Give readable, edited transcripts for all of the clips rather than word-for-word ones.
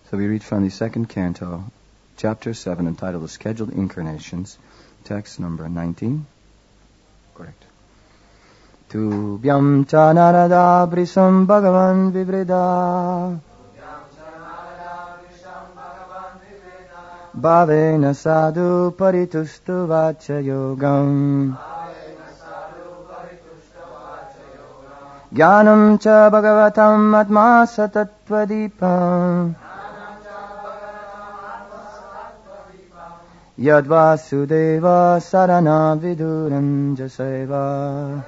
So we read from the second canto, chapter 7, entitled The Scheduled Incarnations, text number 19. Correct. Tubhyam cha narada brisam bhagavan vivreda bhavena sadhu paritustu vacha yogam jnanam cha bhagavatam atma satatvadipam yad vasudeva sarana viduram jaseva.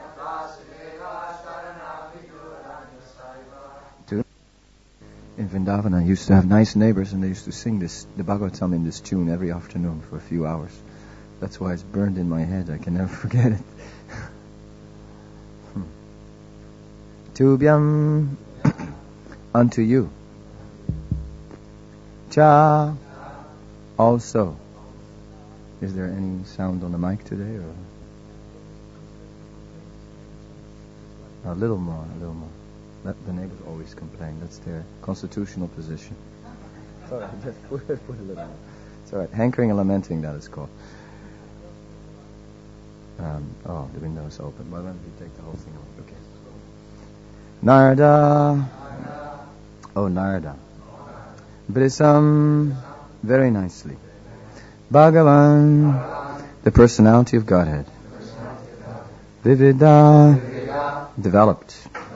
In Vrindavan, I used to have nice neighbors, and they used to sing the Bhagavatam in this tune every afternoon for a few hours. That's why it's burned in my head. I can never forget it. Tubhyam, unto you. Cha, also. Is there any sound on the mic today? Or a little more. The neighbors always complain. That's their constitutional position. It's all right. Just put a little more. It's all right. Hankering and lamenting, that is called. The window is open. Why don't we take the whole thing off? Okay. Narada. Oh, Narada. Brisam. Very nicely. Bhagavan. The personality of Godhead. Vivida. Developed.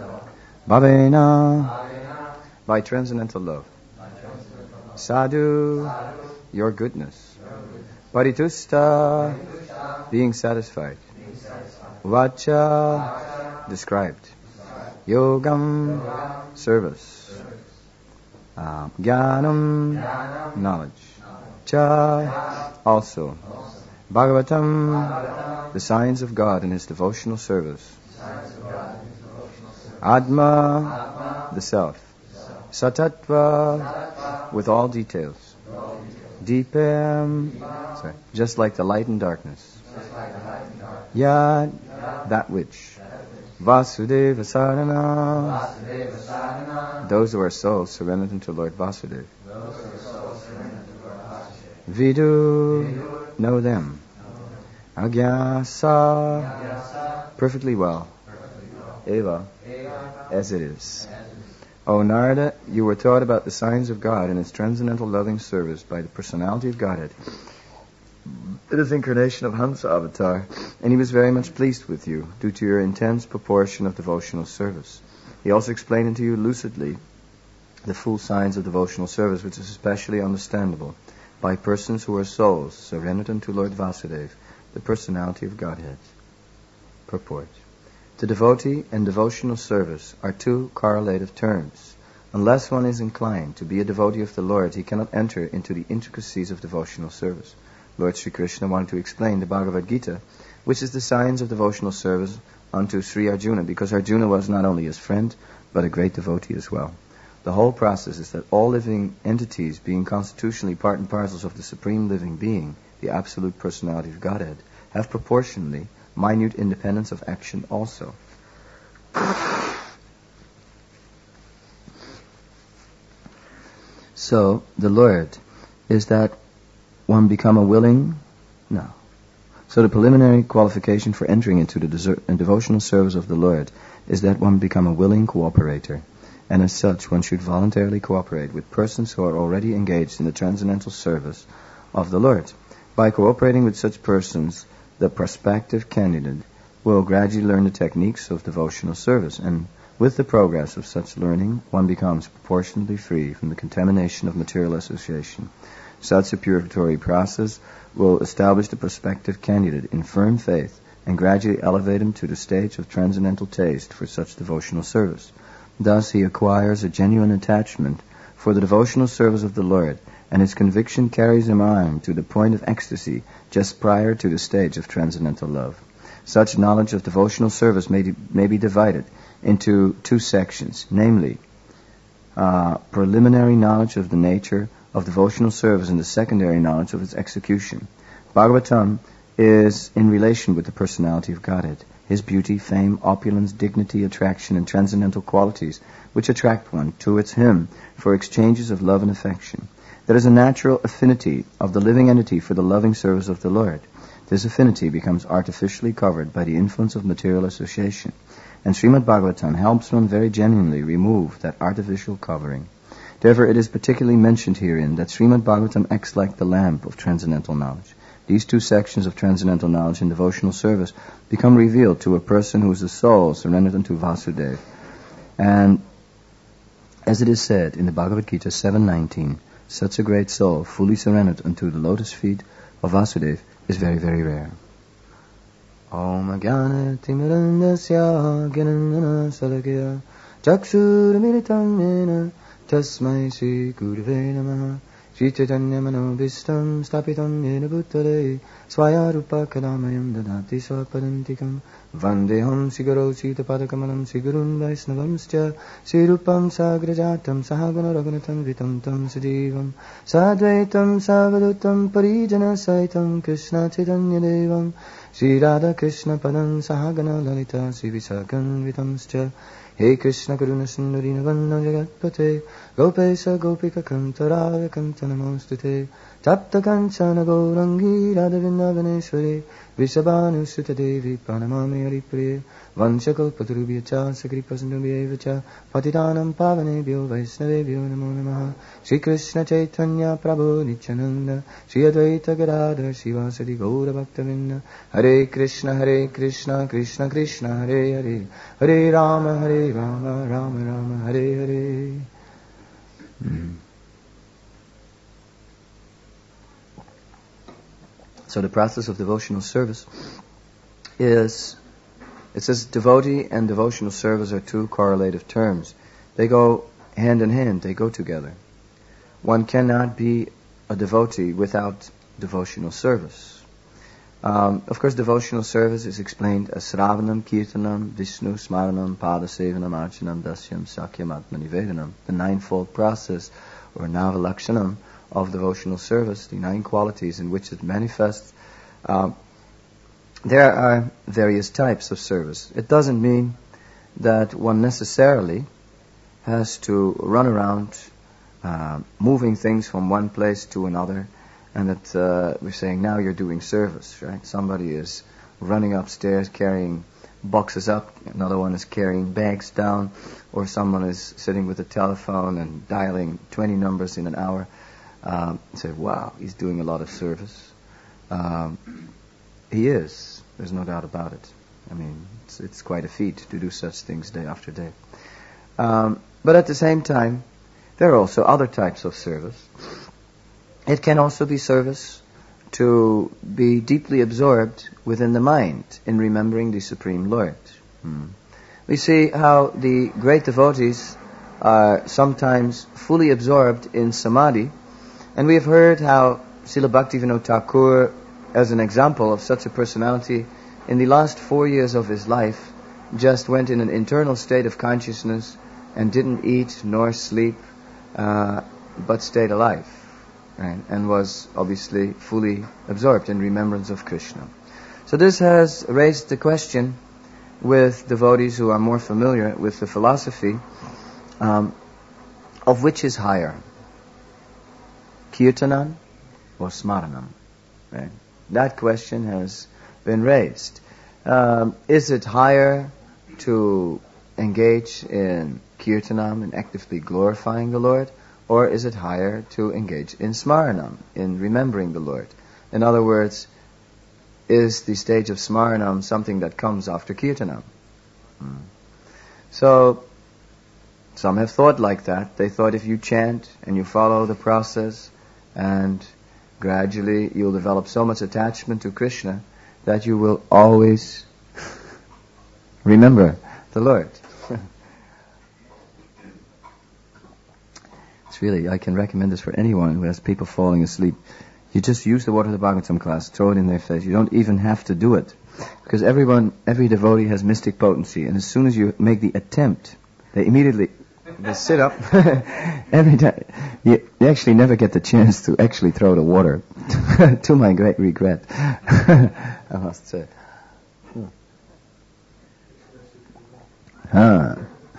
Bhavena, by transcendental love. Sadhu, your goodness. Paritusta, being satisfied. Vacha, described. Yogam, service. Jnanam, knowledge. Cha, also. Bhagavatam, the signs of God in His devotional service. Atma, the self. Satattva, with all details. Deepam, just like the light and darkness. Yad, that which. Vasudeva Sarana, those who are souls surrendered unto Lord Vasudeva. Vidu, know them. Agyasa, perfectly well. Eva, as it is. O Narada, you were taught about the signs of God and His transcendental loving service by the personality of Godhead. It is incarnation of Hansa Avatar, and He was very much pleased with you due to your intense proportion of devotional service. He also explained to you lucidly the full signs of devotional service, which is especially understandable by persons who are souls surrendered unto Lord Vasudeva, the personality of Godhead. Purport. To devotee and devotional service are two correlative terms. Unless one is inclined to be a devotee of the Lord, he cannot enter into the intricacies of devotional service. Lord Sri Krishna wanted to explain the Bhagavad Gita, which is the science of devotional service, unto Sri Arjuna, because Arjuna was not only his friend, but a great devotee as well. The whole process is that all living entities, being constitutionally part and parcels of the Supreme Living Being, the Absolute Personality of Godhead, have proportionally minute independence of action also. So, the Lord, is that one become a willing? No. So the preliminary qualification for entering into the devotional service of the Lord is that one become a willing cooperator. And as such, one should voluntarily cooperate with persons who are already engaged in the transcendental service of the Lord. By cooperating with such persons, the prospective candidate will gradually learn the techniques of devotional service, and with the progress of such learning, one becomes proportionately free from the contamination of material association. Such a purificatory process will establish the prospective candidate in firm faith and gradually elevate him to the stage of transcendental taste for such devotional service. Thus he acquires a genuine attachment for the devotional service of the Lord, and his conviction carries him on to the point of ecstasy just prior to the stage of transcendental love. Such knowledge of devotional service may be divided into two sections, namely, preliminary knowledge of the nature of devotional service and the secondary knowledge of its execution. Bhagavatam is in relation with the personality of Godhead. his beauty, fame, opulence, dignity, attraction, and transcendental qualities which attract one towards him for exchanges of love and affection. There is a natural affinity of the living entity for the loving service of the Lord. This affinity becomes artificially covered by the influence of material association, and Srimad Bhagavatam helps one very genuinely remove that artificial covering. Therefore, it is particularly mentioned herein that Srimad Bhagavatam acts like the lamp of transcendental knowledge. These two sections of transcendental knowledge in devotional service become revealed to a person who is a soul surrendered unto Vasudeva. And as it is said in the Bhagavad Gita 7:19, such a great soul, fully surrendered unto the lotus feet of Vasudeva, is very, very rare. Om Ajnana Timirandasya Gyananana Salakya Chakshurmilitam Yena Tasmai Shri Gurave Namaha Shri Chaitanya Manobhistam Stapitam Yena Bhutale Swayarupa Kalamayam Dadati Swapadantikam Vandeham Sigaro Sitapadakamalam Sigurun Vaisnavamscha Sirupam Sagrajatam Sahagana Raghunatam Vitam Tam Sajivam Sadvaitam Savadutam Parijana Saitam Krishna Chaitanya Devam Shri Radha Krishna Padam Sahagana Lalita Sivisagan Vitamscha He Krishna Karuna Sundari Navanna Jagatpate Gopesa Gopika Kantaraya Kantanamostute Tapta Kanchana Gaurangi Radha Vrindavaneshwari Vishabhanu Sutta Devi Pranamami Haripriye Vanchakalpatarubhyacha Sakripasandubhyevacha Patitanam Pavanebhyo Vaisnavebhyo Namo Namaha Shri Krishna Chaitanya Prabhu Nityananda Shri Advaita Gadadhar Shivasadi Gaura Bhaktavinda Hare Krishna Krishna Krishna Hare Hare Hare Rama Rama Rama Hare Hare. So the process of devotional service is, it says devotee and devotional service are two correlative terms. They go hand in hand, they go together. One cannot be a devotee without devotional service. Of course, devotional service is explained as Sravanam, Kirtanam, Vishnu, Smaranam, Padasevanam, Archanam, Dasyam, Sakyam, Atmanivedanam. The ninefold process, or Navalakshanam, of devotional service, the 9 qualities in which it manifests. There are various types of service. It doesn't mean that one necessarily has to run around moving things from one place to another, and that we're saying, now you're doing service, right? Somebody is running upstairs carrying boxes up, another one is carrying bags down, or someone is sitting with a telephone and dialing 20 numbers in an hour. Say, wow, he's doing a lot of service. He is. There's no doubt about it. I mean, it's quite a feat to do such things day after day. But at the same time, there are also other types of service. It can also be service to be deeply absorbed within the mind in remembering the Supreme Lord. We see how the great devotees are sometimes fully absorbed in samadhi, and we have heard how Srila Bhaktivinoda Thakur, as an example of such a personality, in the last 4 years of his life, just went in an internal state of consciousness and didn't eat nor sleep, but stayed alive, right? And was obviously fully absorbed in remembrance of Krishna. So this has raised the question with devotees who are more familiar with the philosophy of which is higher, Kirtanam or Smaranam, right? That question has been raised. Is it higher to engage in Kirtanam, in actively glorifying the Lord, or is it higher to engage in Smaranam, in remembering the Lord? In other words, is the stage of Smaranam something that comes after Kirtanam? So, some have thought like that. They thought if you chant and you follow the process, and gradually you'll develop so much attachment to Krishna that you will always remember the Lord. It's really, I can recommend this for anyone who has people falling asleep. You just use the water of the Bhagavatam class, throw it in their face. You don't even have to do it. Because every devotee has mystic potency, and as soon as you make the attempt, they sit up. Every time, you actually never get the chance to actually throw the water, to my great regret, I must say. Huh?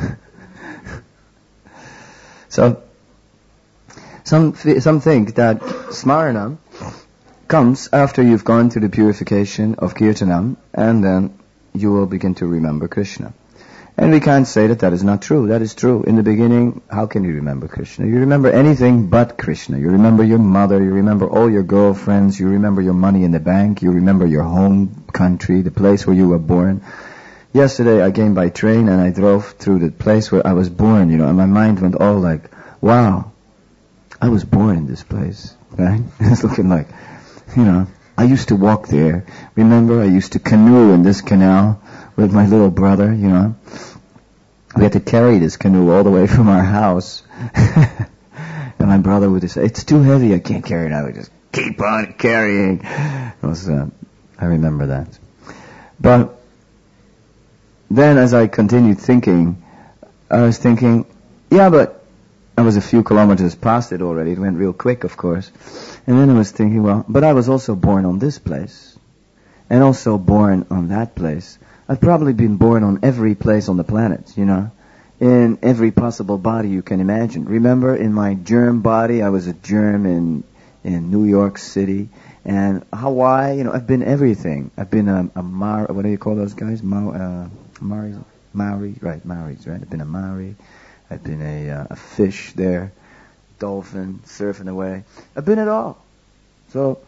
So, some think that Smaranam comes after you've gone through the purification of Kirtanam, and then you will begin to remember Krishna. And we can't say that is not true. That is true. In the beginning, how can you remember Krishna? You remember anything but Krishna. You remember your mother, you remember all your girlfriends, you remember your money in the bank, you remember your home country, the place where you were born. Yesterday I came by train and I drove through the place where I was born, and my mind went all like, wow, I was born in this place, right? It's looking like, I used to walk there. Remember, I used to canoe in this canal with my little brother, We had to carry this canoe all the way from our house. And my brother would say, it's too heavy, I can't carry it. I would just keep on carrying. I remember that. But then as I continued thinking, I was thinking, yeah, but I was a few kilometers past it already. It went real quick, of course. And then I was thinking, but I was also born on this place. And also born on that place. I've probably been born on every place on the planet, in every possible body you can imagine. Remember, in my germ body, I was a germ in New York City and Hawaii. I've been everything. I've been a what do you call those guys? Maori, right? Maoris, right? I've been a Maori. I've been a fish there, dolphin, surfing away. I've been it all. So,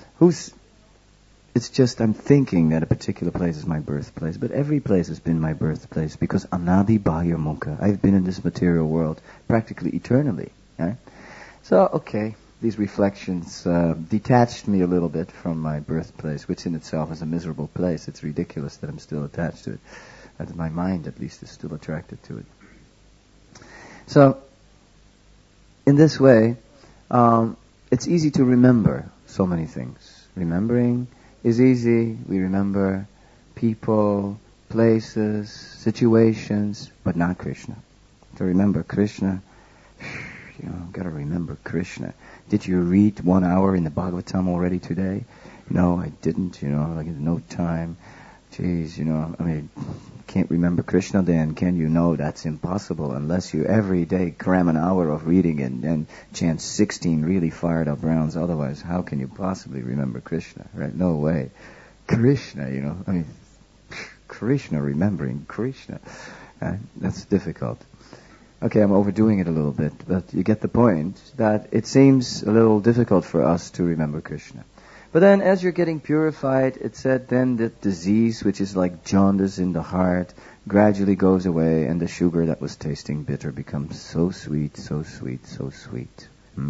it's just I'm thinking that a particular place is my birthplace, but every place has been my birthplace because Anadi Bahir Mukha. I've been in this material world practically eternally. Right? So, okay, these reflections detached me a little bit from my birthplace, which in itself is a miserable place. It's ridiculous that I'm still attached to it. That my mind, at least, is still attracted to it. So, in this way, it's easy to remember so many things. Remembering is easy. We remember people, places, situations, but not Krishna. To remember Krishna, gotta remember Krishna. Did you read 1 hour in the Bhagavatam already today? No, I didn't, like no time. Jeez, can't remember Krishna then, can you? No, that's impossible unless you every day cram an hour of reading and then chant 16 really fired up rounds. Otherwise, how can you possibly remember Krishna, right? No way. Krishna, Krishna, remembering Krishna. That's difficult. Okay, I'm overdoing it a little bit, but you get the point that it seems a little difficult for us to remember Krishna. But then as you're getting purified, it said then that disease, which is like jaundice in the heart, gradually goes away and the sugar that was tasting bitter becomes so sweet, so sweet, so sweet.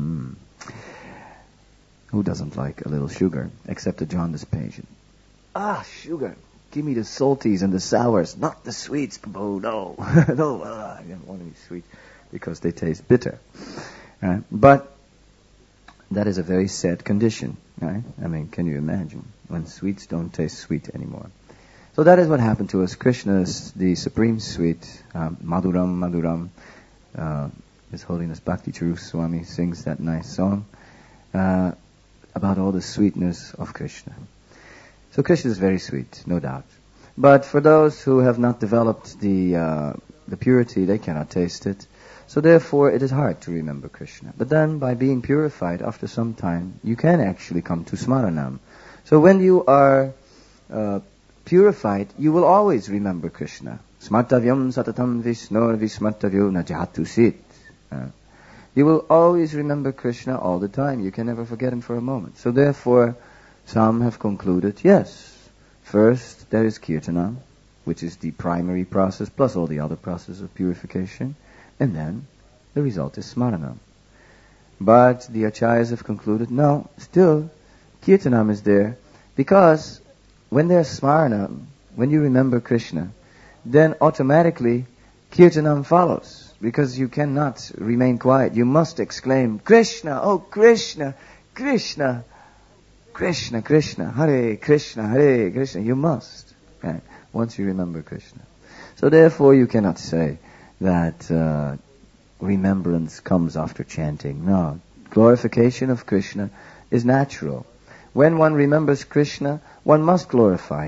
Who doesn't like a little sugar, except a jaundice patient? Sugar. Give me the salties and the sours, not the sweets. Oh, no. No, I don't want any sweets because they taste bitter. But that is a very sad condition, right? Can you imagine when sweets don't taste sweet anymore? So that is what happened to us. Krishna is the supreme sweet. Madhuram, Madhuram. His Holiness Bhakti Charu Swami sings that nice song about all the sweetness of Krishna. So Krishna is very sweet, no doubt. But for those who have not developed the purity, they cannot taste it. So therefore, it is hard to remember Krishna. But then, by being purified, after some time, you can actually come to Smaranam. So when you are purified, you will always remember Krishna. Smartavyam satatam visnor vismartavyo najatu sit. You will always remember Krishna all the time. You can never forget him for a moment. So therefore, some have concluded, yes, first there is Kirtanam, which is the primary process, plus all the other processes of purification. And then, the result is Smaranam. But the Acharyas have concluded, no, still, Kirtanam is there, because when there's Smaranam, when you remember Krishna, then automatically Kirtanam follows, because you cannot remain quiet. You must exclaim, Krishna, oh Krishna, Krishna, Krishna, Krishna, Hare Krishna, Hare Krishna. You must, right, once you remember Krishna. So therefore you cannot say that remembrance comes after chanting. No, glorification of Krishna is natural. When one remembers Krishna, one must glorify him.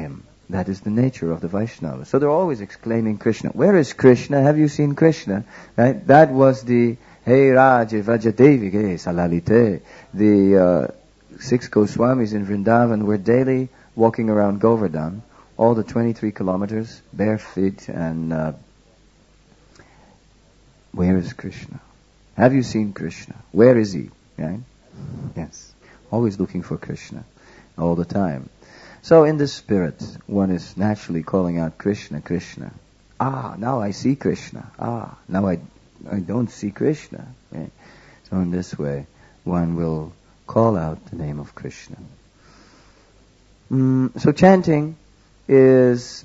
That is the nature of the Vaishnava. So they're always exclaiming Krishna. Where is Krishna? Have you seen Krishna? Right? That was the Hey Raja Vrajadevi Ge Salalite. The 6 Goswamis in Vrindavan were daily walking around Govardhan, all the 23 kilometers, bare feet, and where is Krishna? Have you seen Krishna? Where is he? Right? Yes. Always looking for Krishna. All the time. So in the spirit, one is naturally calling out Krishna, Krishna. Now I see Krishna. Now I don't see Krishna. Right? So in this way, one will call out the name of Krishna. So chanting is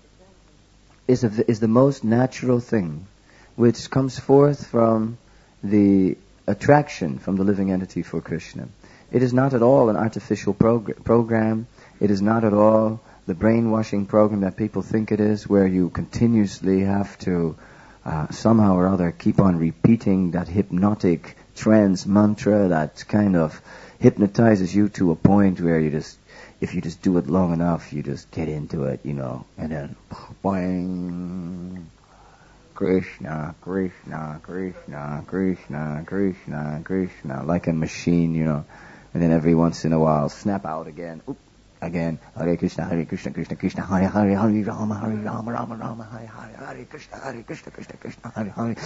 the most natural thing which comes forth from the attraction from the living entity for Krishna. It is not at all an artificial program. It is not at all the brainwashing program that people think it is, where you continuously have to somehow or other keep on repeating that hypnotic trance mantra that kind of hypnotizes you to a point where if you just do it long enough, you just get into it, and then boing, Krishna, Krishna, Krishna, Krishna, Krishna, Krishna, like a machine, and then every once in a while, snap out again. Again, Hare Krishna, Krishna Krishna, Hare Hare, Hare Rama, Rama Rama, Hare Hare, Hare Krishna, Krishna Krishna, Hare Hare,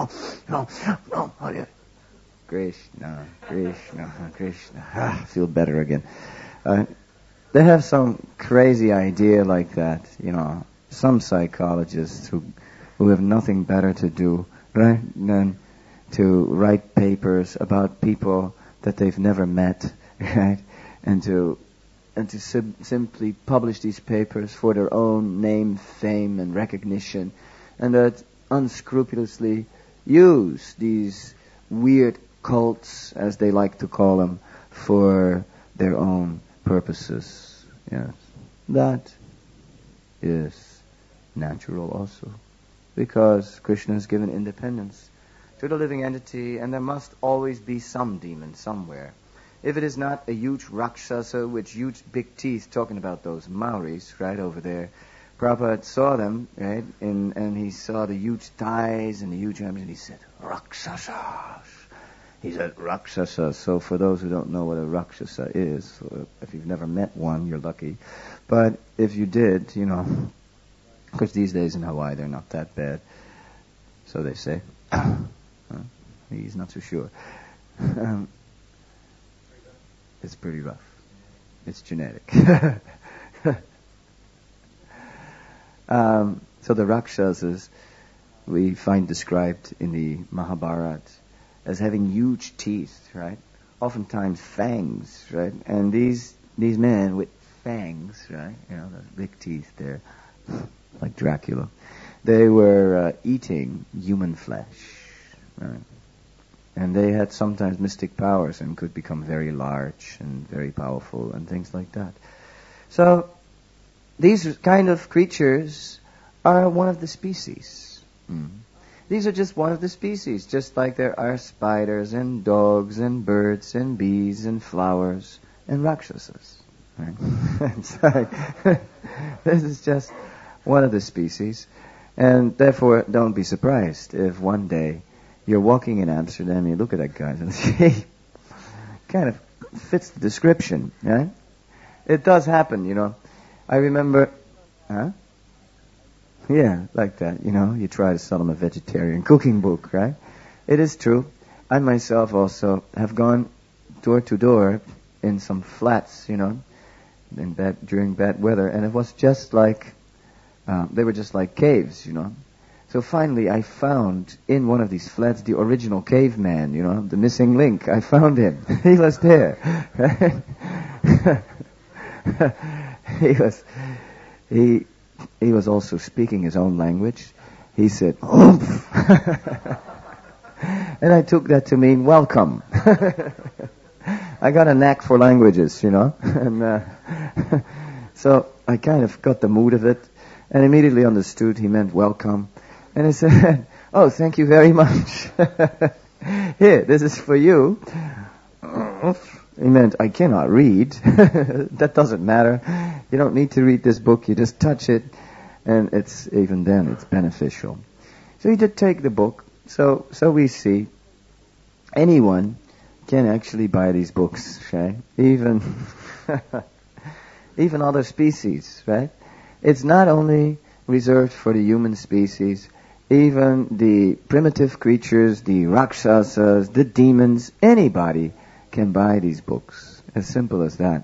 Rama, Hare Krishna, Krishna, Krishna. Feel better again. They have some crazy idea like that, some psychologists who have nothing better to do, right, than to write papers about people that they've never met, right, and to simply publish these papers for their own name, fame, and recognition, and that unscrupulously use these weird cults, as they like to call them, for their own purposes. Yes, that is natural also, because Krishna has given independence to the living entity, and there must always be some demon somewhere. If it is not a huge Rakshasa with huge big teeth, talking about those Maoris right over there, Prabhupada saw them, right, and he saw the huge thighs and the huge arms, and he said, Rakshasas. He said, Rakshasa. So for those who don't know what a Rakshasa is, if you've never met one, you're lucky. But if you did, because these days in Hawaii they're not that bad, so they say. He's not so sure. It's pretty rough. It's genetic. So the Rakshasas we find described in the Mahabharata as having huge teeth, right? Oftentimes fangs, right? And these men with fangs, right? Those big teeth there, like Dracula. They were eating human flesh, right? And they had sometimes mystic powers and could become very large and very powerful and things like that. So these kind of creatures are one of the species. These are just one of the species, just like there are spiders and dogs and birds and bees and flowers and Rakshasas. Right? This is just one of the species. And therefore, don't be surprised if one day you're walking in Amsterdam, you look at that guy, and he kind of fits the description, right? It does happen, I remember, Yeah, like that, you try to sell him a vegetarian cooking book, right? It is true. I myself also have gone door to door in some flats, during bad weather, and it was just like, they were just like caves, So finally, I found in one of these flats the original caveman, the missing link. I found him. He was there. He was also speaking his own language. He said, "Oomph," and I took that to mean welcome. I got a knack for languages, and so I kind of got the mood of it, and immediately understood he meant welcome. And I said, "Oh, thank you very much. Here, this is for you." He meant, I cannot read. That doesn't matter. You don't need to read this book. You just touch it, and even then it's beneficial. So he did take the book. So we see anyone can actually buy these books, right? Even other species, right? It's not only reserved for the human species. Even the primitive creatures, the rakshasas, the demons, anybody can buy these books. As simple as that,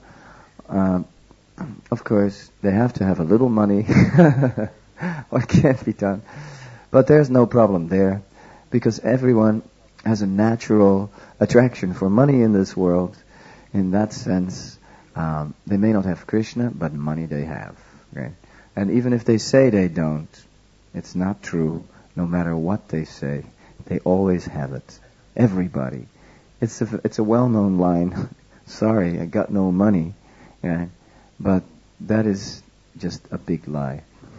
Of course, they have to have a little money. What can't be done? But there's no problem there, because everyone has a natural attraction for money in this world. In that sense, they may not have Krishna, but money they have. Right? And even if they say they don't, it's not true. No matter what they say, they always have it. Everybody. It's a well-known line. Sorry, I got no money. Yeah. But that is just a big lie.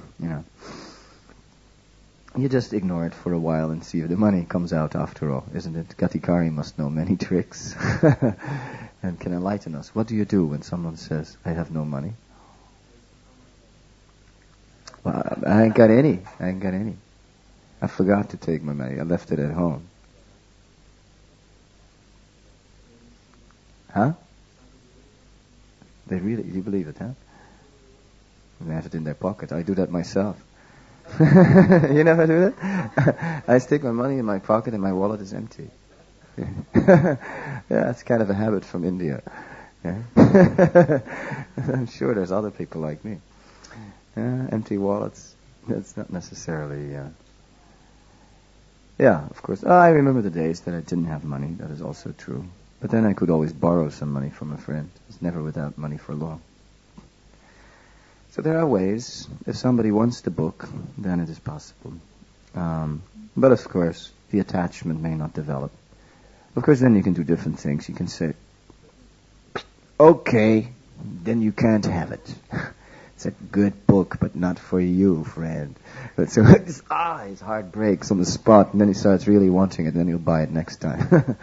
You just ignore it for a while and see if the money comes out after all, isn't it? Gatikari must know many tricks and can enlighten us. What do you do when someone says, I have no money? Well, I ain't got any. I forgot to take my money. I left it at home. Huh? You believe it, huh? They have it in their pocket. I do that myself. You never do that? I stick my money in my pocket and my wallet is empty. Yeah, it's kind of a habit from India. Yeah? I'm sure there's other people like me. Empty wallets. That's not necessarily... Yeah, of course. I remember the days that I didn't have money. That is also true. But then I could always borrow some money from a friend. It's never without money for long. So there are ways. If somebody wants the book, then it is possible. But of course, the attachment may not develop. Of course, then you can do different things. You can say, okay, then you can't have it. It's a good book, but not for you, friend. But so his heart breaks on the spot, and then he starts really wanting it, and then he'll buy it next time.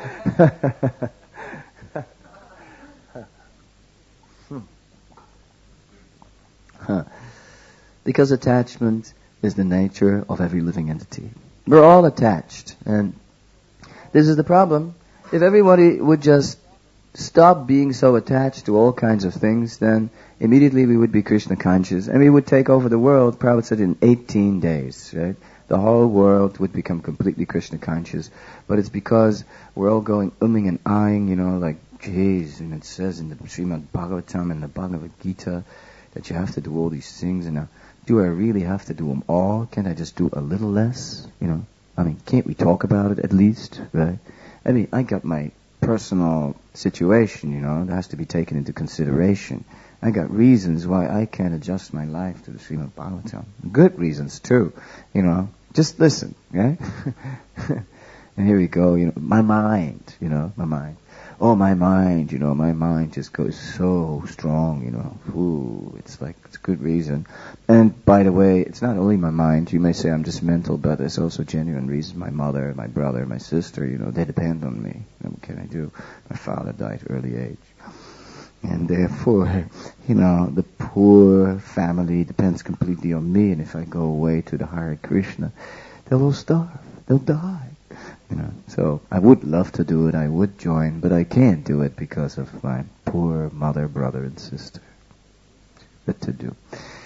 Because attachment is the nature of every living entity. We're all attached, and this is the problem. If everybody would just stop being so attached to all kinds of things, then immediately we would be Krishna conscious, and we would take over the world, Prabhupada said, in 18 days, right? The whole world would become completely Krishna conscious. But it's because we're all going umming and ahhing, like, geez, and it says in the Srimad Bhagavatam and the Bhagavad Gita that you have to do all these things, and now, do I really have to do them all? Can't I just do a little less? Can't we talk about it at least, right? I got my personal situation, that has to be taken into consideration. I got reasons why I can't adjust my life to the Srimad Bhagavatam. Good reasons too, Just listen, right? And here we go, my mind, my mind. Oh, my mind, my mind just goes so strong, Ooh, it's a good reason. And by the way, it's not only my mind. You may say I'm just mental, but there's also genuine reasons. My mother, my brother, my sister, they depend on me. What can I do? My father died early age. And therefore, the poor family depends completely on me. And if I go away to the Hare Krishna, they'll all starve. They'll die. So I would love to do it. I would join, but I can't do it because of my poor mother, brother, and sister. What to do?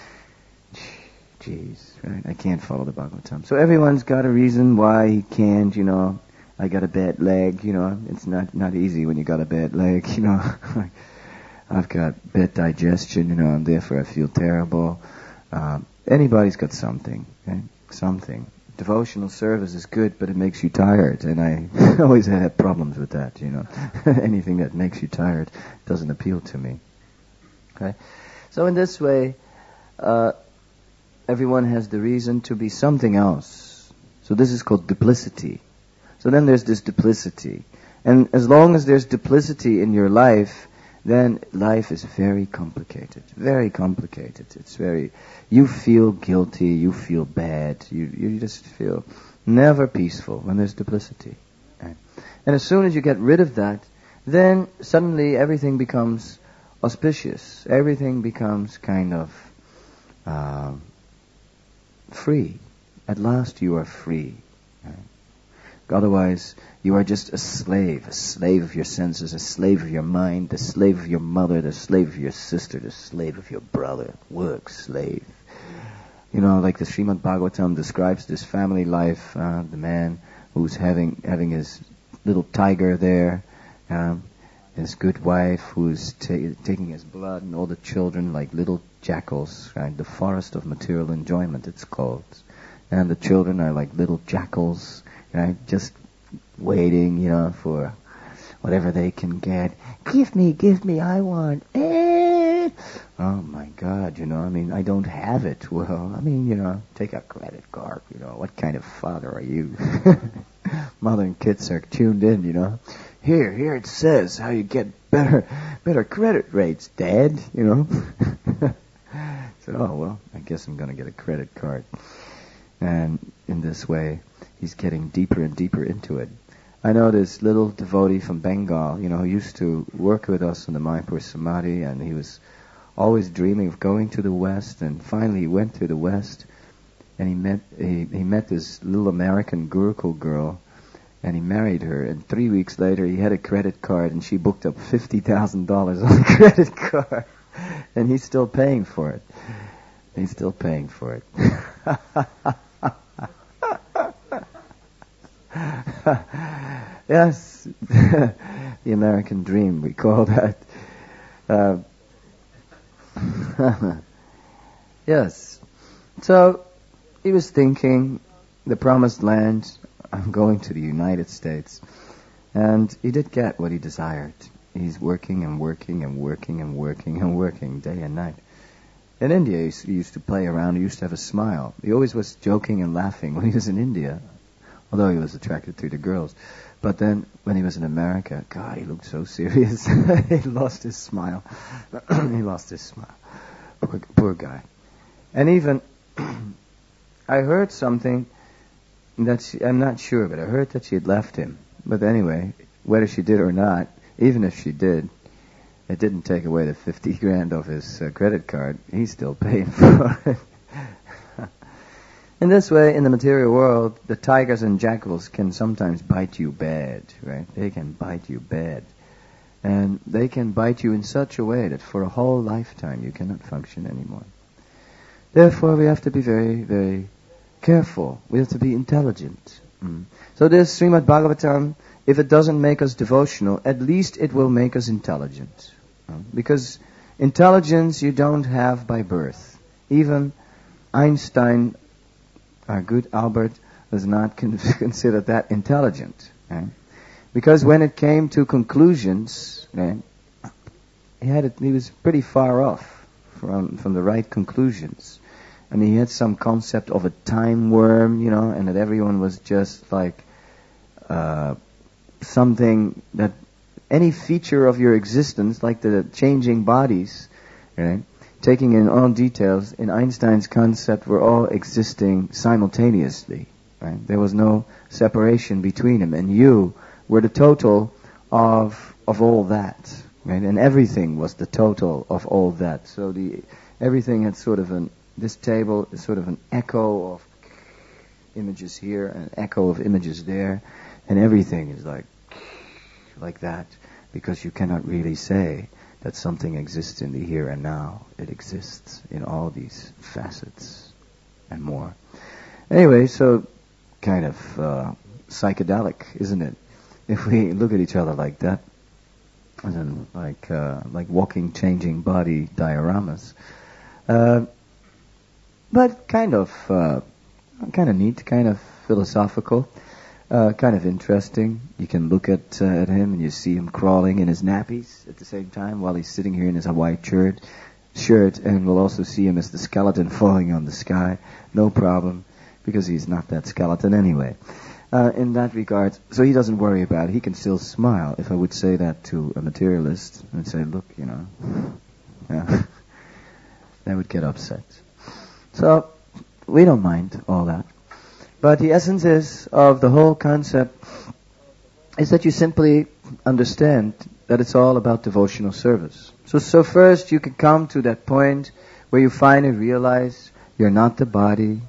Jeez, right? I can't follow the Bhagavatam. So everyone's got a reason why he can't, I got a bad leg, It's not easy when you got a bad leg, I've got bad digestion, and therefore I feel terrible. Anybody's got something, okay? Something. Devotional service is good, but it makes you tired, and I always had problems with that, Anything that makes you tired doesn't appeal to me. Okay? So in this way, everyone has the reason to be something else. So this is called duplicity. So then there's this duplicity. And as long as there's duplicity in your life, then life is very complicated. Very complicated. You feel guilty, you feel bad, you just feel never peaceful when there's duplicity. Right? And as soon as you get rid of that, then suddenly everything becomes auspicious. Everything becomes kind of free. At last you are free. Otherwise, you are just a slave of your senses, a slave of your mind, the slave of your mother, the slave of your sister, the slave of your brother. Work, slave. You know, like the Srimad Bhagavatam describes this family life, the man who's having his little tiger there, his good wife who's taking his blood, and all the children like little jackals, right? The forest of material enjoyment, it's called. And the children are like little jackals, right? Just waiting, for whatever they can get. Give me, I want. Oh my God, I don't have it. Well, take a credit card, what kind of father are you? Mother and kids are tuned in, Here it says how you get better credit rates, Dad, So, I guess I'm gonna get a credit card. And in this way, he's getting deeper and deeper into it. I know this little devotee from Bengal, who used to work with us in the Mayapur Samadhi, and he was always dreaming of going to the West, and finally he went to the West, and he met this little American Gurukul girl, and he married her, and 3 weeks later he had a credit card, and she booked up $50,000 on the credit card, and he's still paying for it. He's still paying for it. Yes, the American dream, we call that. Yes. So, he was thinking, the promised land, I'm going to the United States. And he did get what he desired. He's working and working and working and working and working day and night. In India, he used to play around, he used to have a smile. He always was joking and laughing when he was in India, although he was attracted to the girls. But then, when he was in America, God, he looked so serious. He lost his smile. He lost his smile. Poor guy. And even, I heard something that I'm not sure, but I heard that she had left him. But anyway, whether she did or not, even if she did, it didn't take away the 50 grand of his credit card. He's still paying for it. In this way, in the material world, the tigers and jackals can sometimes bite you bad, right? They can bite you bad. And they can bite you in such a way that for a whole lifetime you cannot function anymore. Therefore, we have to be very, very careful. We have to be intelligent. So this Srimad Bhagavatam, if it doesn't make us devotional, at least it will make us intelligent. Because intelligence you don't have by birth. Even Einstein, our good Albert, was not considered that intelligent. Right? Because when it came to conclusions, right, he was pretty far off from the right conclusions. I mean, he had some concept of a time worm, and that everyone was just like something that any feature of your existence, like the changing bodies, right, taking in all details, in Einstein's concept, were all existing simultaneously. Right? There was no separation between them, and you were the total of all that, right? And everything was the total of all that. So everything had sort of this table is sort of an echo of images here, an echo of images there, and everything is like that, because you cannot really say that something exists in the here and now. It exists in all these facets and more. Anyway, so kind of psychedelic, isn't it? If we look at each other like that, and then like walking, changing body dioramas. But kind of neat, kind of philosophical, kind of interesting. You can look at him and you see him crawling in his nappies at the same time while he's sitting here in his white shirt, and we'll also see him as the skeleton falling on the sky. No problem, because he's not that skeleton anyway. In that regard, so he doesn't worry about it. He can still smile. If I would say that to a materialist and say, look, yeah, they would get upset. So, we don't mind all that. But the essence of the whole concept is that you simply understand that it's all about devotional service. So first you can come to that point where you finally realize you're not the body.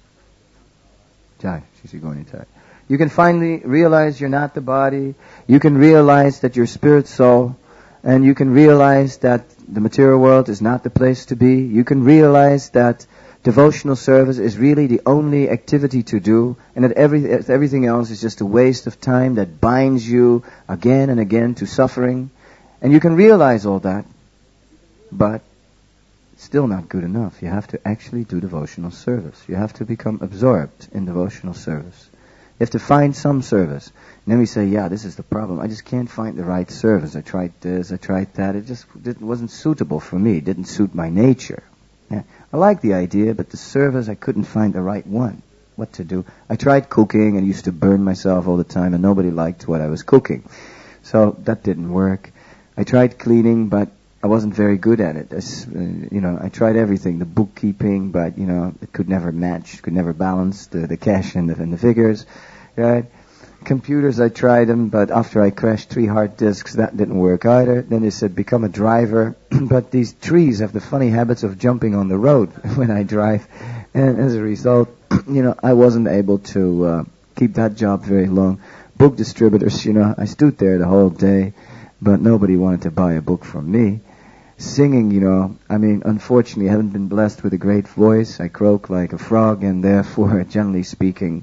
You can finally realize you're not the body. You can realize that you're spirit soul. And you can realize that the material world is not the place to be. You can realize that devotional service is really the only activity to do, and that everything else is just a waste of time that binds you again and again to suffering. And you can realize all that, but it's still not good enough. You have to actually do devotional service. You have to become absorbed in devotional service. You have to find some service. And then we say, yeah, this is the problem. I just can't find the right service. I tried this, I tried that. It just wasn't suitable for me. It didn't suit my nature. Yeah. I like the idea, but the service, I couldn't find the right one. What to do? I tried cooking and used to burn myself all the time, and nobody liked what I was cooking. So that didn't work. I tried cleaning, but I wasn't very good at it. I tried everything, the bookkeeping, but, it could never match, could never balance the cash and the figures, right? Computers, I tried them, but after I crashed 3 hard disks, that didn't work either. Then they said, become a driver, but these trees have the funny habits of jumping on the road when I drive, and as a result, I wasn't able to keep that job very long. Book distributors, I stood there the whole day, but nobody wanted to buy a book from me. Singing, unfortunately, I haven't been blessed with a great voice. I croak like a frog, and therefore, generally speaking,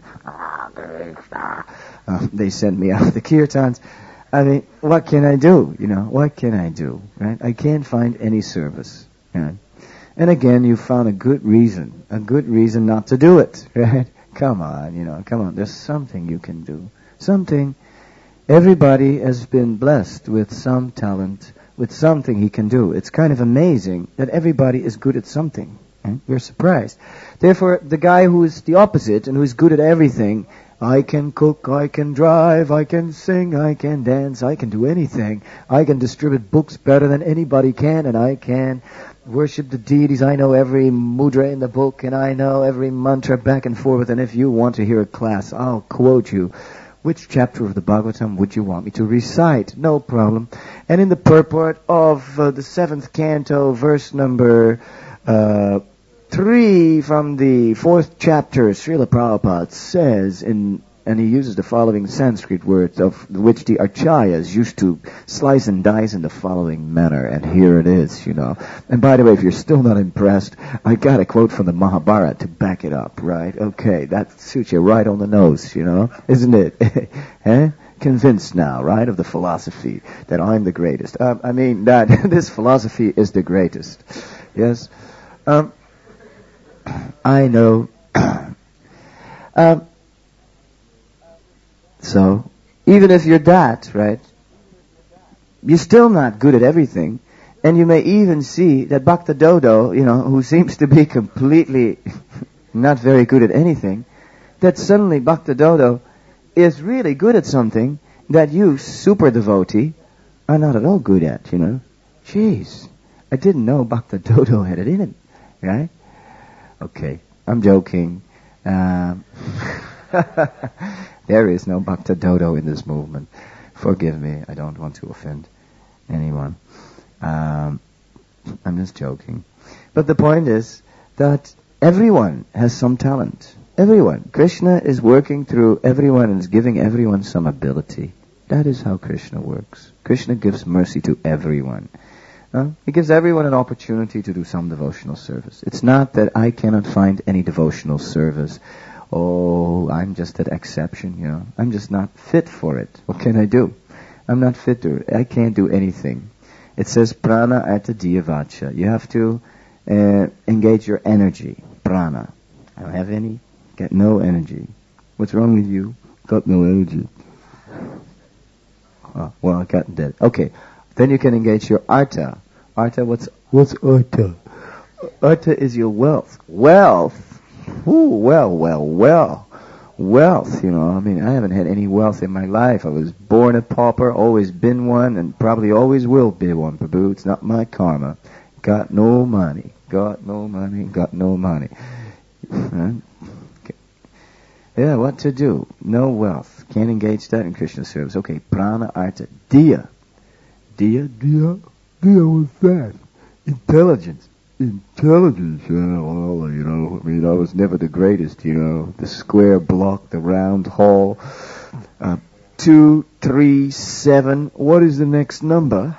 they sent me out the kirtans. What can I do? What can I do? Right? I can't find any service. Right? And again, you found a good reason not to do it. Right? Come on. There's something you can do. Something. Everybody has been blessed with some talent, with something he can do. It's kind of amazing that everybody is good at something. Right? We're surprised. Therefore, the guy who is the opposite and who is good at everything, I can cook, I can drive, I can sing, I can dance, I can do anything. I can distribute books better than anybody can, and I can worship the deities. I know every mudra in the book, and I know every mantra back and forth, and if you want to hear a class, I'll quote you. Which chapter of the Bhagavatam would you want me to recite? No problem. And in the purport of the 7th canto, verse number 3 from the 4th chapter, Srila Prabhupada says, and he uses the following Sanskrit words, of which the Acharyas used to slice and dice in the following manner, and here it is, And by the way, if you're still not impressed, I got a quote from the Mahabharata to back it up, right? Okay, that suits you right on the nose, isn't it? Eh? Convinced now, right, of the philosophy that I'm the greatest. That this philosophy is the greatest. Yes? I know. So, even if you're that, right, you're still not good at everything. And you may even see that Bhakta Dodo, who seems to be completely not very good at anything, that suddenly Bhakta Dodo is really good at something that you, super devotee, are not at all good at, Jeez, I didn't know Bhakta Dodo had it in it, right? Okay, I'm joking. There is no Bhakta Dodo in this movement. Forgive me, I don't want to offend anyone. I'm just joking. But the point is that everyone has some talent. Everyone. Krishna is working through everyone and is giving everyone some ability. That is how Krishna works. Krishna gives mercy to everyone. He gives everyone an opportunity to do some devotional service. It's not that I cannot find any devotional service. Oh, I'm just that exception, I'm just not fit for it. What can I do? I'm not fit to it. I can't do anything. It says prana artha diya vacha. You have to engage your energy. Prana. I don't have any. Got no energy. What's wrong with you? Got no energy. Oh, well, I got dead. Okay. Then you can engage your artha. Artha, what's artha? Artha is your wealth. Wealth? Ooh, well. Wealth, I haven't had any wealth in my life. I was born a pauper, always been one, and probably always will be one, Prabhu. It's not my karma. Got no money. Huh? Okay. Yeah, what to do? No wealth. Can't engage that in Krishna service. Okay, prana artha. Diya. Dia? Dia, what's that? Intelligence. Intelligence, well, I mean, I was never the greatest, the square block, the round hall. 2, 3, 7, what is the next number?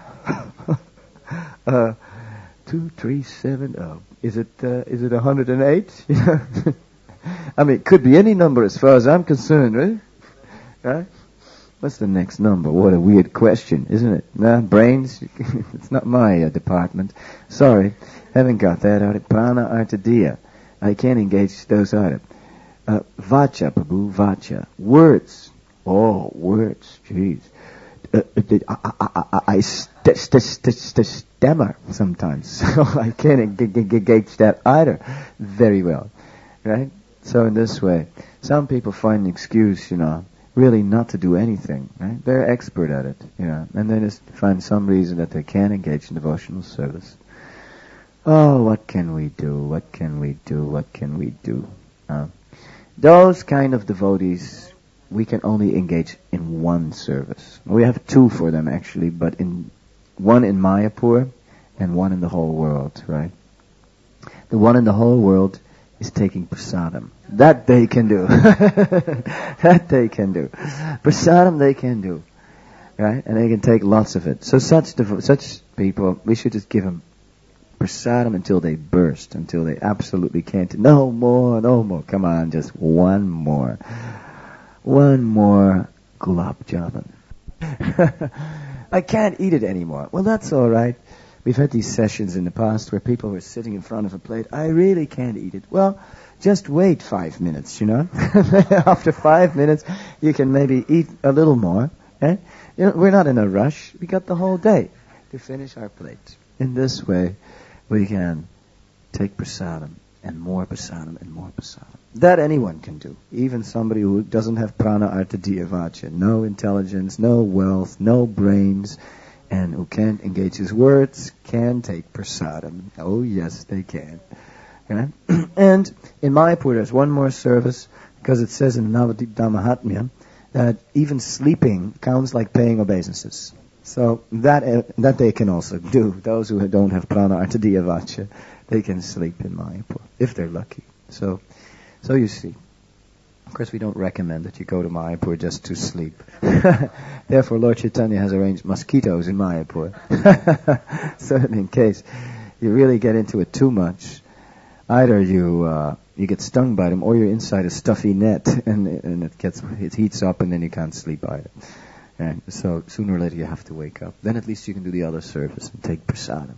2, 3, 7, is it 108? I mean, it could be any number as far as I'm concerned, right? Right? What's the next number? What a weird question, isn't it? Nah, brains? It's not my department. Sorry, haven't got that out. Prana artha diya. I can't engage those either. Vacha, Prabhu, vacha. Words. Oh, words, jeez. I stammer sometimes, so I can't engage that either very well, right? So in this way, some people find an excuse, really not to do anything, right? They're expert at it, and they just find some reason that they can't engage in devotional service. Oh, what can we do? What can we do? What can we do? Those kind of devotees, we can only engage in one service. We have 2 for them actually, but one in Mayapur and one in the whole world, right? The one in the whole world is taking prasadam. That they can do. That they can do. Prasadam they can do, right? And they can take lots of it. So such people, we should just give them prasadam until they burst, until they absolutely can't. No more. Come on, just one more. One more gulab jamun. I can't eat it anymore. Well, that's all right. We've had these sessions in the past where people were sitting in front of a plate. I really can't eat it. Well, just wait 5 minutes, After 5 minutes, you can maybe eat a little more. Eh? We're not in a rush. We got the whole day to finish our plate. In this way, we can take prasadam and more prasadam and more prasadam. That anyone can do. Even somebody who doesn't have prana artha diya vacha, no intelligence, no wealth, no brains, and who can't engage his words, can take prasadam. Oh yes, they can. Okay? And in Mayapur there's one more service, because it says in Navadip Mahatmya that even sleeping counts like paying obeisances. So that they can also do. Those who don't have prana artha diya vacha, they can sleep in Mayapur, if they're lucky. So you see. Of course, we don't recommend that you go to Mayapur just to sleep. Therefore, Lord Chaitanya has arranged mosquitoes in Mayapur. So in case you really get into it too much, either you get stung by them, or you're inside a stuffy net, and it heats up, and then you can't sleep either. And so sooner or later you have to wake up. Then at least you can do the other service and take prasadam.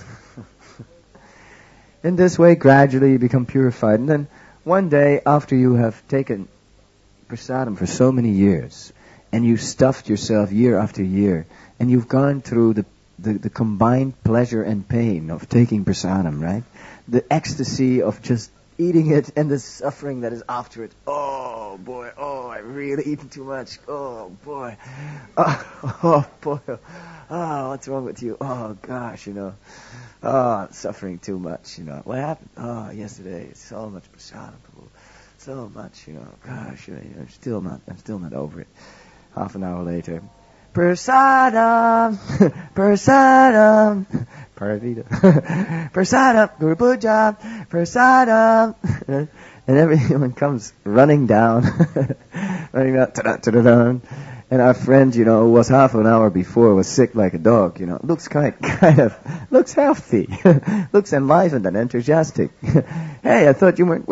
In this way, gradually you become purified, and then one day, after you have taken prasadam for so many years, and you've stuffed yourself year after year, and you've gone through the combined pleasure and pain of taking prasadam, right? The ecstasy of just eating it and the suffering that is after it. Oh boy, I really eaten too much. Oh boy. Oh boy. Oh, what's wrong with you? Oh gosh, Oh, suffering too much, What happened? Oh, yesterday, so much prasadam, so much, Gosh, I'm still not over it. Half an hour later, prasadam, prasadam, paravita, prasadam, Guru Puja, prasadam, and everyone comes running down, ta-da-ta-da-da. And our friend, who was half an hour before, was sick like a dog, looks looks healthy, looks enlivened and enthusiastic. Hey, I thought you weren't,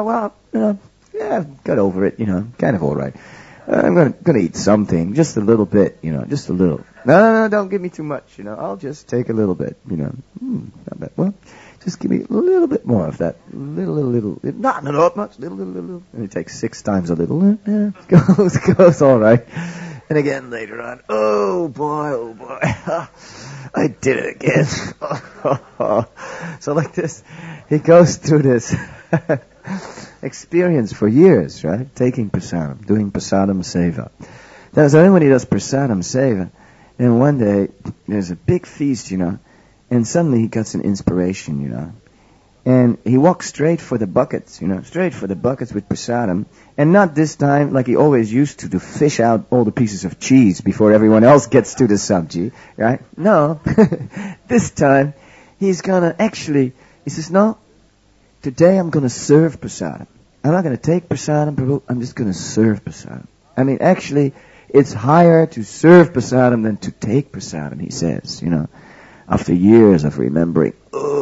got over it, kind of all right. I'm gonna eat something, just a little bit, just a little. No, don't give me too much, I'll just take a little bit, not bad. Well, just give me a little bit more of that, little, not much, little. And it takes 6 times a little, goes all right. And again later on, oh boy, I did it again. So like this, he goes through this experience for years, right? Taking prasadam, doing prasadam seva. Now, so then when he does prasadam seva, and one day there's a big feast, and suddenly he gets an inspiration, And he walked straight for the buckets, straight for the buckets with prasadam. And not this time like he always used to fish out all the pieces of cheese before everyone else gets to the sabji, right? No. This time, he's gonna he says, no, today I'm gonna serve prasadam. I'm not gonna take prasadam, Prabhu, I'm just gonna serve prasadam. I mean, actually, it's higher to serve prasadam than to take prasadam, he says, after years of remembering.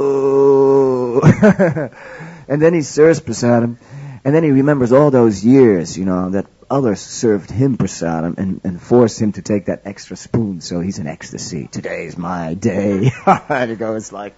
And then he serves prasadam, and then he remembers all those years, that others served him prasadam and forced him to take that extra spoon, so he's in ecstasy. Today's my day. And he goes like,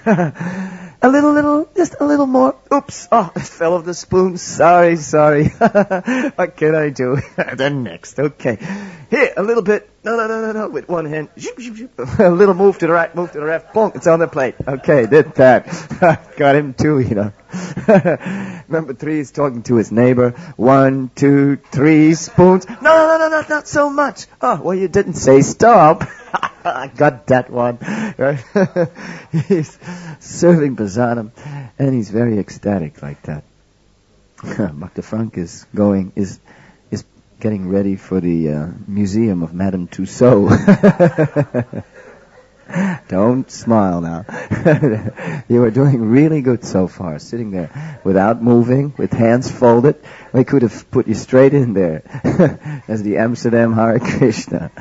just a little more. Oops, it fell off the spoon. Sorry. What can I do? Then next, okay. Here, a little bit. No, with one hand. A little move to the right, move to the left. Boom, it's on the plate. Okay, did that. Got him too, Number 3 is talking to his neighbor. 1, 2, 3 spoons. No, not so much. Oh, well, you didn't say stop. I got that one. Right? He's serving prasadam, and he's very ecstatic like that. Bhakta Frank is getting ready for the museum of Madame Tussauds. Don't smile now. You are doing really good so far, sitting there without moving, with hands folded. We could have put you straight in there as the Amsterdam Hare Krishna.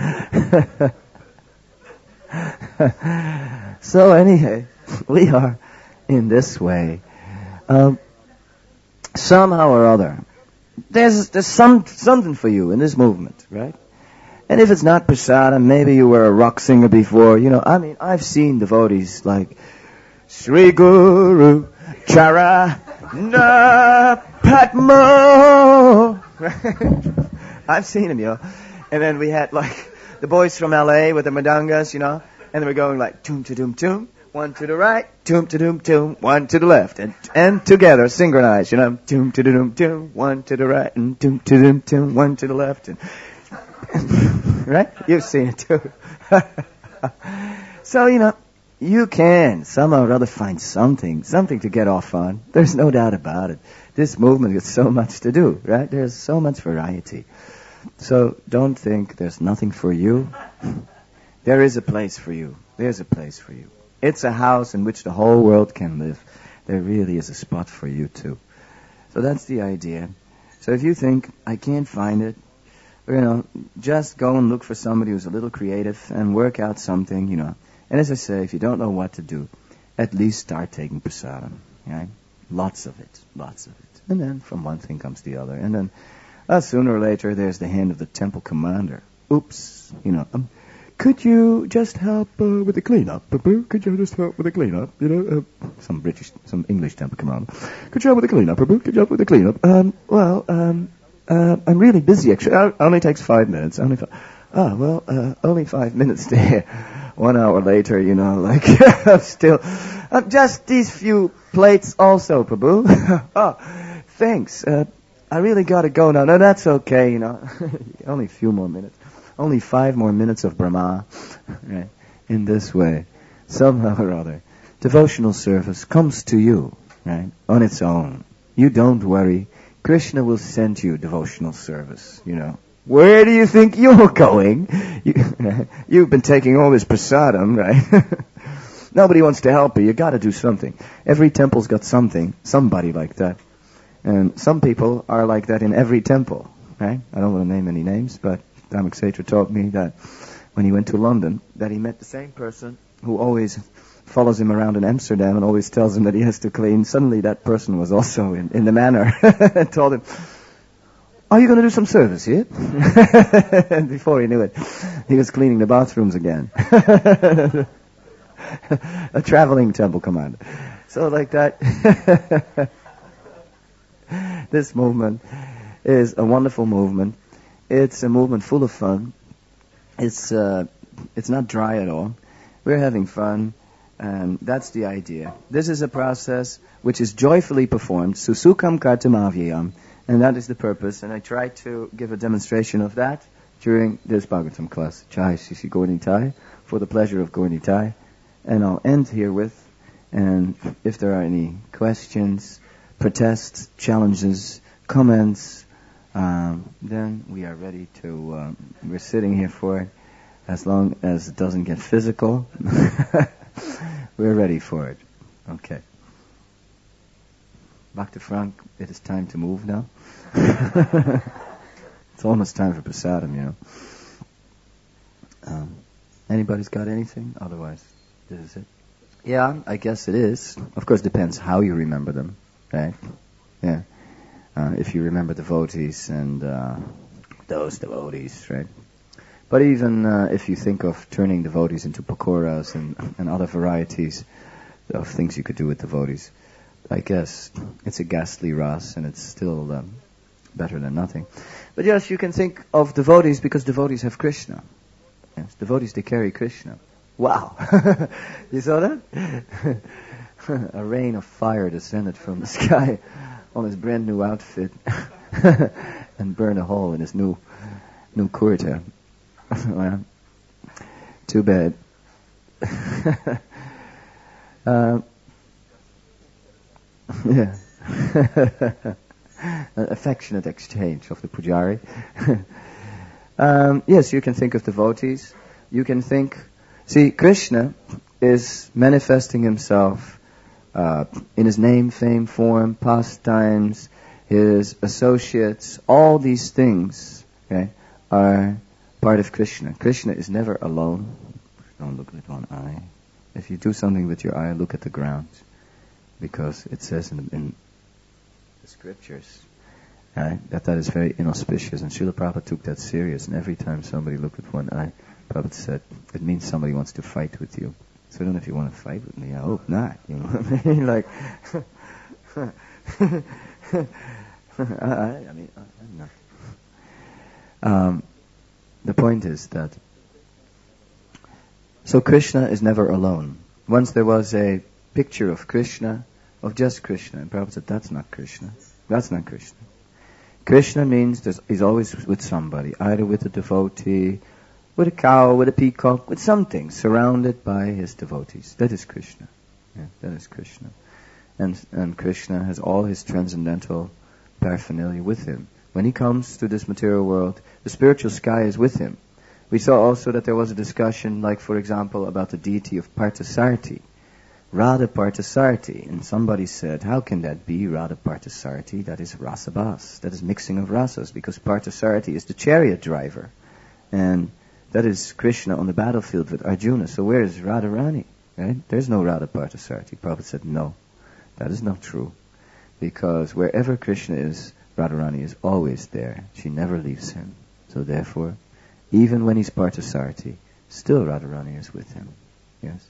So anyway, we are in this way. Somehow or other, there's something for you in this movement, right? And if it's not prasadam, maybe you were a rock singer before. I've seen devotees like Sri Guru Charana Padma. I've seen him, And then we had like the boys from LA with the madangas, and they were going like toom to doom toom, one to the right, toom to doom toom, one to the left, and together synchronized, toom to doom toom, one to the right, and toom to doom toom, one to the left, and right? You've seen it too. So, you can somehow or other find something to get off on. There's no doubt about it. This movement has so much to do, right? There's so much variety. So don't think there's nothing for you. There is a place for you. There's a place for you. It's a house in which the whole world can live. There really is a spot for you too. So that's the idea. So if you think, I can't find it, just go and look for somebody who's a little creative and work out something, And as I say, if you don't know what to do, at least start taking prasadam, right? Lots of it. And then from one thing comes the other. And then sooner or later, there's the hand of the temple commander. Oops, could you just help with the cleanup? Could you just help with the cleanup? Some English temple commander. Could you help with the cleanup? Could you help with the cleanup? I'm really busy, actually. It only takes 5 minutes. Only 5 minutes there. 1 hour later, I'm still... just these few plates also, Prabhu. Thanks. I really gotta go now. No, that's okay, Only a few more minutes. Only 5 more minutes of Brahma. Right? In this way, somehow or other, devotional service comes to you, right? On its own. You don't worry. Krishna will send you devotional service, Where do you think you're going? You've been taking all this prasadam, right? Nobody wants to help you. You got to do something. Every temple's got somebody like that. And some people are like that in every temple, right? I don't want to name any names, but Dhammik Setra told me that when he went to London, that he met the same person who always follows him around in Amsterdam and always tells him that he has to clean. Suddenly that person was also in the manor and told him, are you going to do some service here? And before he knew it, he was cleaning the bathrooms again. A traveling temple commander. So like that, this movement is a wonderful movement. It's a movement full of fun. It's not dry at all. We're having fun. And that's the idea. This is a process which is joyfully performed, susukham kartam avyayam, and that is the purpose. And I try to give a demonstration of that during this Bhagavatam class. Jai Sri Gaura Nitai, for the pleasure of Gaura Nitai. And I'll end here with And if there are any questions, protests, challenges, comments, then we are ready to, we're sitting here for it. As long as it doesn't get physical, we're ready for it. Okay. Dr. Frank, it is time to move now. It's almost time for prasadam, you know. Anybody's got anything? Otherwise, this is it. Yeah, I guess it is. Of course, depends how you remember them, right? Yeah. If you remember devotees and those devotees, right? But even if you think of turning devotees into pakoras and other varieties of things you could do with devotees, I guess it's a ghastly ras, and it's still better than nothing. But yes, you can think of devotees because devotees have Krishna. Yes, devotees, they carry Krishna. Wow! You saw that? A rain of fire descended from the sky on his brand new outfit and burned a hole in his new kurta. Well, too bad. Yeah. An affectionate exchange of the pujari. Yes, you can think of devotees. You can think... See, Krishna is manifesting himself in his name, fame, form, pastimes, his associates. All these things, okay, are part of Krishna. Krishna is never alone. Don't look with one eye. If you do something with your eye, look at the ground. Because it says in the scriptures that is very inauspicious. And Srila Prabhupada took that serious. And every time somebody looked with one eye, Prabhupada said, it means somebody wants to fight with you. So I don't know if you want to fight with me. I hope not. You know what I mean? Like, I'm not. The point is that, so Krishna is never alone. Once there was a picture of Krishna, of just Krishna, and Prabhupada said, that's not Krishna. That's not Krishna. Krishna means he's always with somebody, either with a devotee, with a cow, with a peacock, with something, surrounded by his devotees. That is Krishna. Yeah, that is Krishna. And Krishna has all his transcendental paraphernalia with him. When he comes to this material world, the spiritual sky is with him. We saw also that there was a discussion, like for example, about the deity of Parthasarathi, Radha Parthasarathi. And somebody said, how can that be Radha Parthasarathi? That is rasabas. That is mixing of rasas, because Parthasarathi is the chariot driver. And that is Krishna on the battlefield with Arjuna. So where is Radharani? Right? There's no Radha Parthasarathi. Prabhupada said, no, that is not true. Because wherever Krishna is, Radharani is always there. She never leaves him. So therefore, even when he's Parthasarathi, still Radharani is with him. Yes?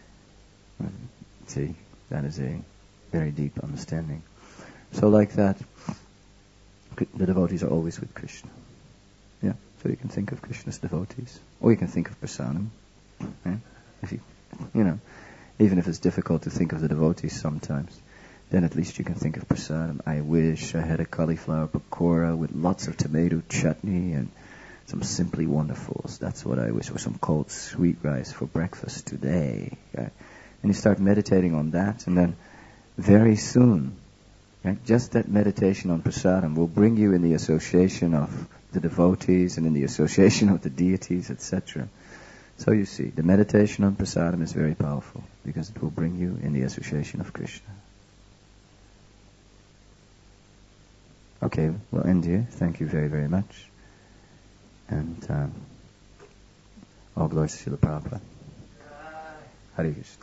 See, that is a very deep understanding. So like that, the devotees are always with Krishna. Yeah? So you can think of Krishna's devotees. Or you can think of prasadam. Yeah? If even if it's difficult to think of the devotees sometimes, then at least you can think of prasadam. I wish I had a cauliflower pakora with lots of tomato chutney and some Simply Wonderfuls. That's what I wish. Or some cold sweet rice for breakfast today. Okay? And you start meditating on that, and then very soon, right, just that meditation on prasadam will bring you in the association of the devotees and in the association of the deities, etc. So you see, the meditation on prasadam is very powerful because it will bring you in the association of Krishna. Okay, we'll end here. Thank you very, very much. And all glories to Srila Prabhupada. Hare Krishna.